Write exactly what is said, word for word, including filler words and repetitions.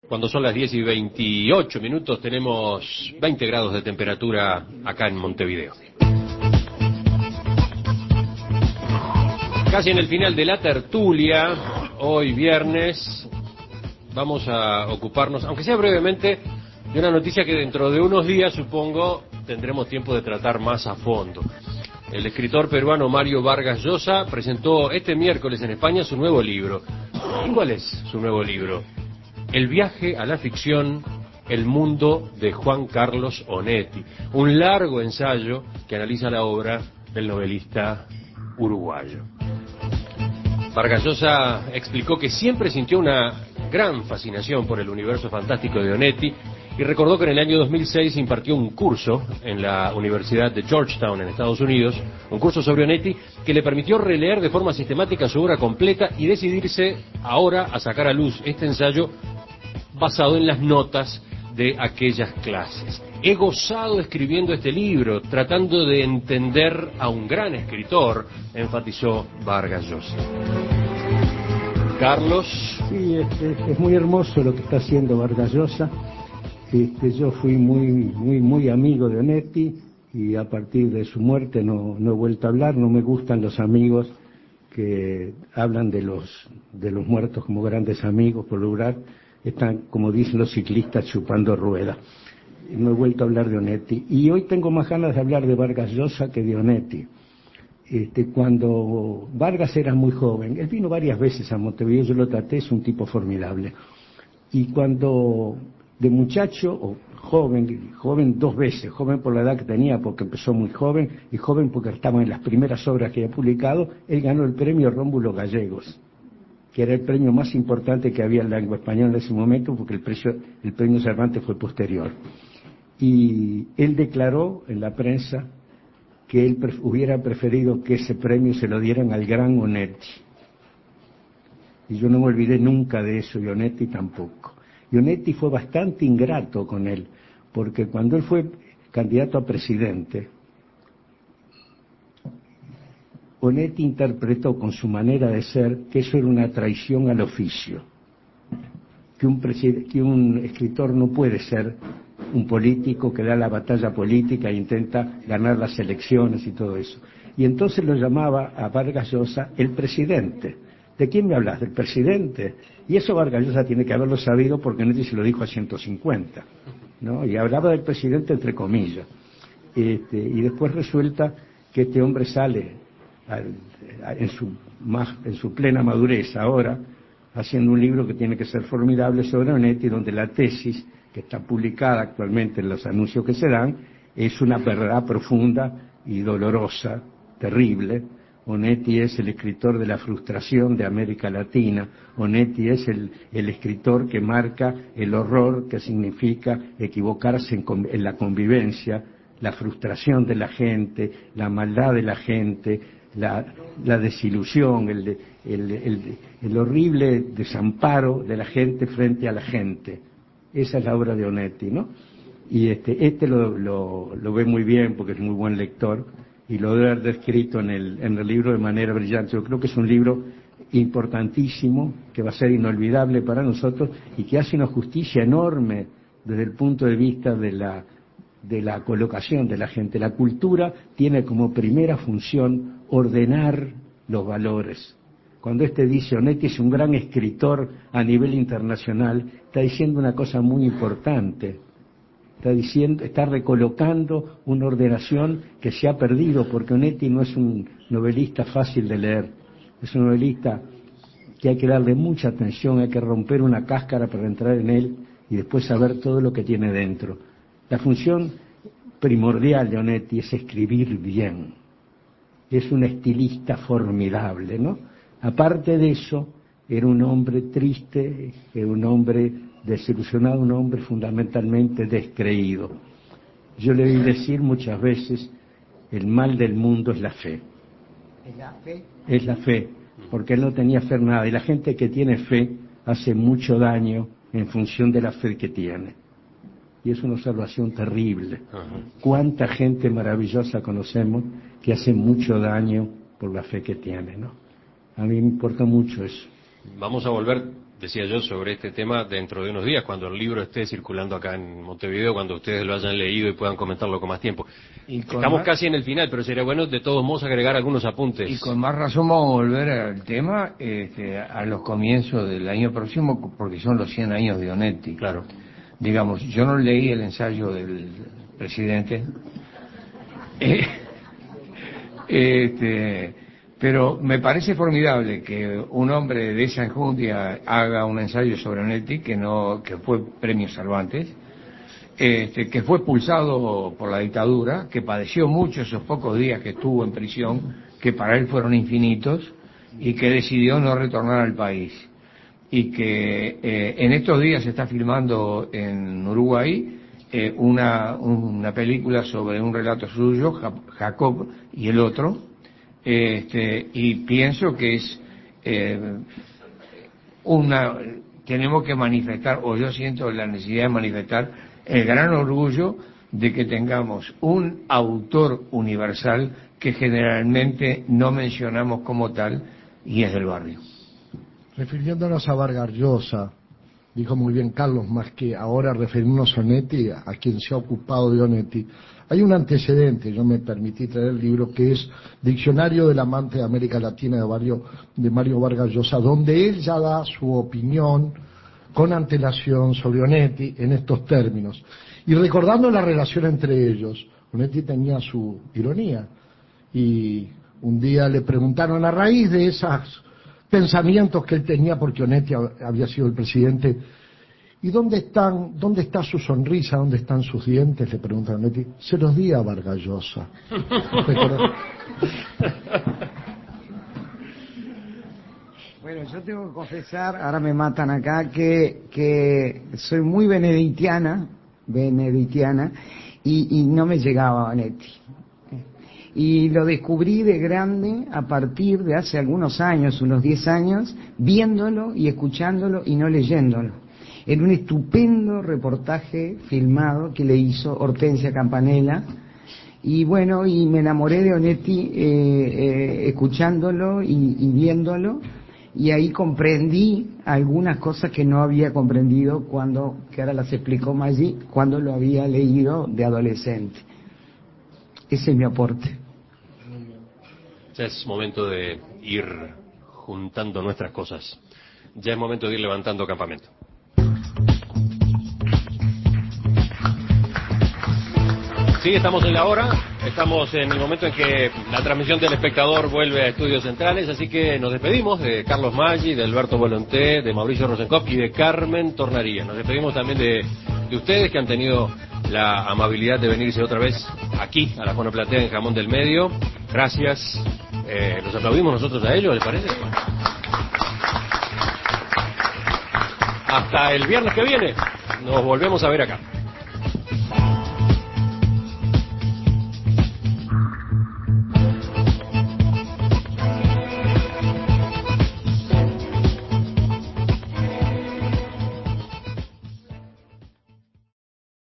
Cuando son las diez y veintiocho minutos tenemos veinte grados de temperatura acá en Montevideo. Casi en el final de la tertulia, hoy viernes, vamos a ocuparnos, aunque sea brevemente, de una noticia que dentro de unos días, supongo, tendremos tiempo de tratar más a fondo. El escritor peruano Mario Vargas Llosa presentó este miércoles en España su nuevo libro. ¿Y cuál es su nuevo libro? El viaje a la ficción, el mundo de Juan Carlos Onetti. Un largo ensayo que analiza la obra del novelista uruguayo. Vargas Llosa explicó que siempre sintió una gran fascinación por el universo fantástico de Onetti y recordó que en el año dos mil seis impartió un curso en la Universidad de Georgetown en Estados Unidos, un curso sobre Onetti que le permitió releer de forma sistemática su obra completa y decidirse ahora a sacar a luz este ensayo basado en las notas de aquellas clases. He gozado escribiendo este libro, tratando de entender a un gran escritor, enfatizó Vargas Llosa. Carlos. Sí, es, es, es muy hermoso lo que está haciendo Vargas Llosa. Este, yo fui muy, muy, muy amigo de Onetti y a partir de su muerte no, no he vuelto a hablar. No me gustan los amigos que hablan de los, de los muertos como grandes amigos, por lograr. Están, como dicen los ciclistas, chupando ruedas. No he vuelto a hablar de Onetti. Y hoy tengo más ganas de hablar de Vargas Llosa que de Onetti. Este, cuando Vargas era muy joven, él vino varias veces a Montevideo, yo lo traté, es un tipo formidable. Y cuando de muchacho, o joven, joven dos veces, joven por la edad que tenía, porque empezó muy joven, y joven porque estaba en las primeras obras que había publicado, él ganó el premio Rómulo Gallegos, que era el premio más importante que había en lengua española en ese momento, porque el, precio, el premio Cervantes fue posterior. Y él declaró en la prensa que él pref hubiera preferido que ese premio se lo dieran al gran Onetti. Y yo no me olvidé nunca de eso, y Onetti tampoco. Y Onetti fue bastante ingrato con él, porque cuando él fue candidato a presidente, Onetti interpretó con su manera de ser que eso era una traición al oficio, que un, que un escritor no puede ser un político que da la batalla política e intenta ganar las elecciones y todo eso. Y entonces lo llamaba a Vargas Llosa el presidente. ¿De quién me hablas? ¿Del presidente? Y eso Vargas Llosa tiene que haberlo sabido porque Onetti se lo dijo a ciento cincuenta, ¿no? Y hablaba del presidente entre comillas. Este, y después resulta que este hombre sale al, en, su más, en su plena madurez ahora, haciendo un libro que tiene que ser formidable sobre Onetti, donde la tesis que está publicada actualmente en los anuncios que se dan es una verdad profunda y dolorosa, terrible. Onetti es el escritor de la frustración de América Latina. Onetti es el, el escritor que marca el horror que significa equivocarse en, en la convivencia, la frustración de la gente, la maldad de la gente, la, la desilusión, el, el, el, el horrible desamparo de la gente frente a la gente. Esa es la obra de Onetti, ¿no? Y este, este lo, lo, lo ve muy bien porque es muy buen lector y lo debe haber descrito en el, en el libro de manera brillante. Yo creo que es un libro importantísimo, que va a ser inolvidable para nosotros y que hace una justicia enorme desde el punto de vista de la, de la colocación de la gente. La cultura tiene como primera función ordenar los valores. Cuando este dice Onetti es un gran escritor a nivel internacional, está diciendo una cosa muy importante. Está diciendo, está recolocando una ordenación que se ha perdido, porque Onetti no es un novelista fácil de leer. Es un novelista que hay que darle mucha atención, hay que romper una cáscara para entrar en él y después saber todo lo que tiene dentro. La función primordial de Onetti es escribir bien. Es un estilista formidable, ¿no? Aparte de eso, era un hombre triste, era un hombre desilusionado, un hombre fundamentalmente descreído. Yo le oí decir muchas veces, el mal del mundo es la fe. ¿Es la fe? Es la fe, porque él no tenía fe en nada. Y la gente que tiene fe hace mucho daño en función de la fe que tiene. Y es una observación terrible. Cuánta gente maravillosa conocemos que hace mucho daño por la fe que tiene, ¿no? A mí me importa mucho eso. Vamos a volver decía yo, sobre este tema dentro de unos días, cuando el libro esté circulando acá en Montevideo, cuando ustedes lo hayan leído y puedan comentarlo con más tiempo. Y con Estamos más, casi en el final, pero sería bueno de todos modos agregar algunos apuntes. y con más razón vamos a volver al tema este, a los comienzos del año próximo, porque son los cien años de Onetti. Claro. Digamos, yo no leí el ensayo del presidente, eh, este, pero me parece formidable que un hombre de esa enjundia haga un ensayo sobre Onetti, que no, que fue premio Cervantes, este, que fue expulsado por la dictadura, que padeció mucho esos pocos días que estuvo en prisión, que para él fueron infinitos, y que decidió no retornar al país. Y que eh, en estos días se está filmando en Uruguay eh, una, una película sobre un relato suyo, Jacob y el otro, este, y pienso que es eh, una, tenemos que manifestar, o yo siento la necesidad de manifestar el gran orgullo de que tengamos un autor universal que generalmente no mencionamos como tal, y es del barrio. Refiriéndonos a Vargas Llosa, dijo muy bien Carlos, más que ahora referirnos a Onetti, a quien se ha ocupado de Onetti. Hay un antecedente, yo me permití traer el libro, que es Diccionario del Amante de América Latina de Mario, de Mario Vargas Llosa, donde él ya da su opinión con antelación sobre Onetti en estos términos. Y recordando la relación entre ellos, Onetti tenía su ironía, y un día le preguntaron a raíz de esos pensamientos que él tenía, porque Onetti había sido el presidente, ¿y dónde están, dónde está su sonrisa, dónde están sus dientes?, le preguntan a Onetti. Se los di a Vargas Llosa. Bueno, yo tengo que confesar, ahora me matan acá, que, que soy muy benedictiana, benedictiana, y, y no me llegaba a Onetti. Y lo descubrí de grande a partir de hace algunos años, unos diez años, viéndolo y escuchándolo y no leyéndolo. En un estupendo reportaje filmado que le hizo Hortensia Campanella, y bueno, y me enamoré de Onetti eh, eh, escuchándolo y, y viéndolo, y ahí comprendí algunas cosas que no había comprendido cuando, que ahora las explicó Maggi, cuando lo había leído de adolescente. Ese es mi aporte. Ya es momento de ir juntando nuestras cosas. Ya es momento de ir levantando campamento. Sí, estamos en la hora, estamos en el momento en que la transmisión del espectador vuelve a Estudios Centrales, así que nos despedimos de Carlos Maggi, de Alberto Volonté, de Mauricio Rosenkopf y de Carmen Tornaría. Nos despedimos también de, de ustedes que han tenido la amabilidad de venirse otra vez aquí a la Fonoplatea en Jamón del Medio. Gracias. Eh, los aplaudimos nosotros a ellos, ¿les parece? Hasta el viernes que viene. Nos volvemos a ver acá.